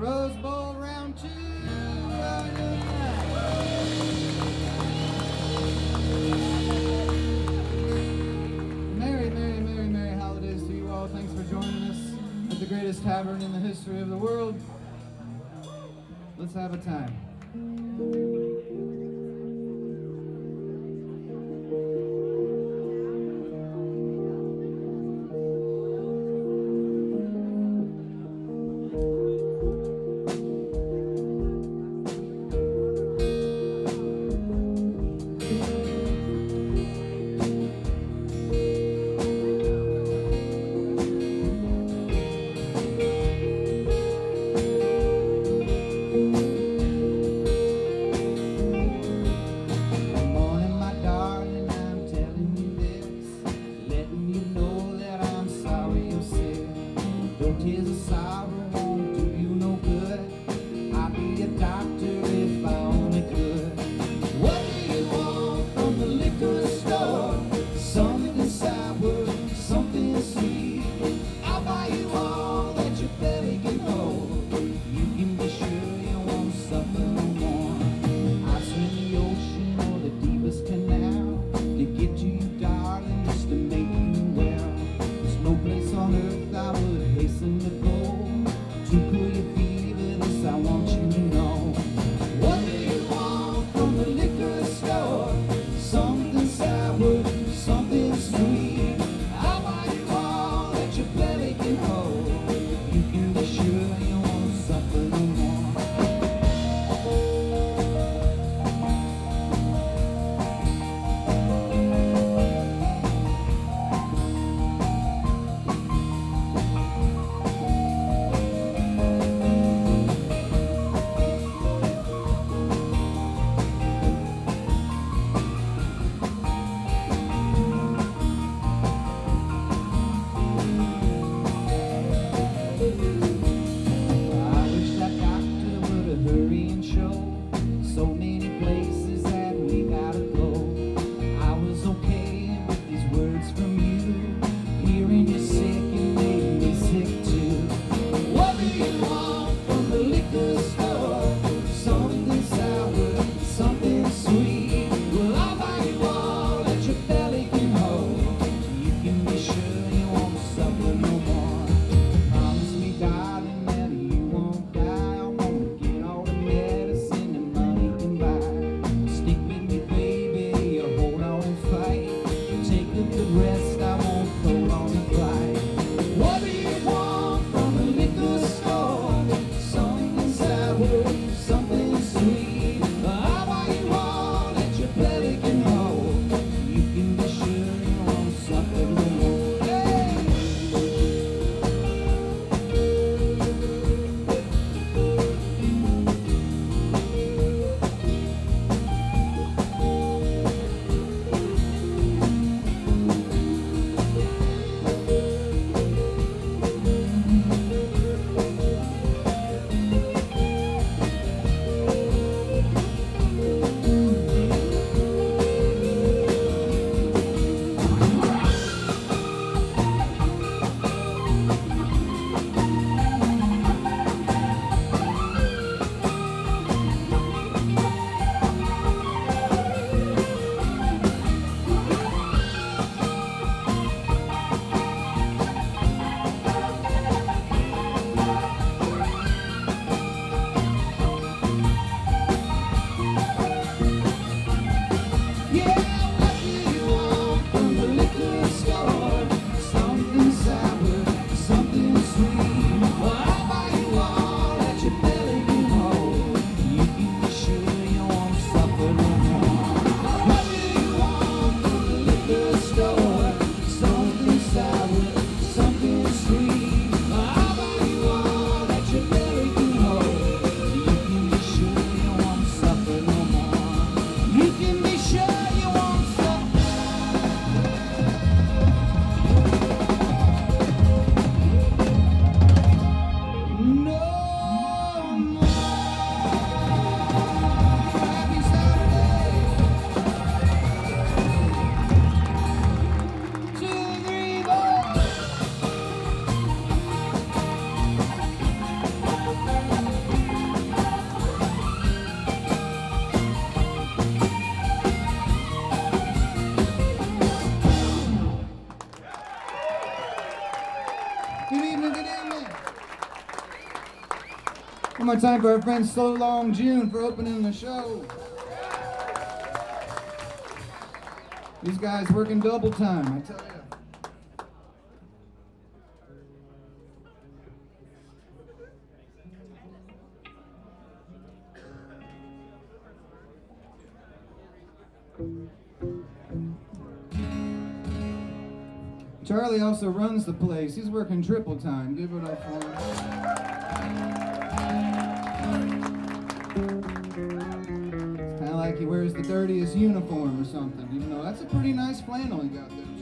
Rose Bowl round 2. How are we doing tonight? Merry, merry, merry, merry holidays to you all. Thanks for joining us at the greatest tavern in the history of the world. Let's have a time. One more time for our friend So Long June for opening the show. These guys working double time, I tell you. Charlie also runs the place. He's working triple time. Give it up for him. It's kind of like he wears the dirtiest uniform or something. Even though that's a pretty nice flannel he got there.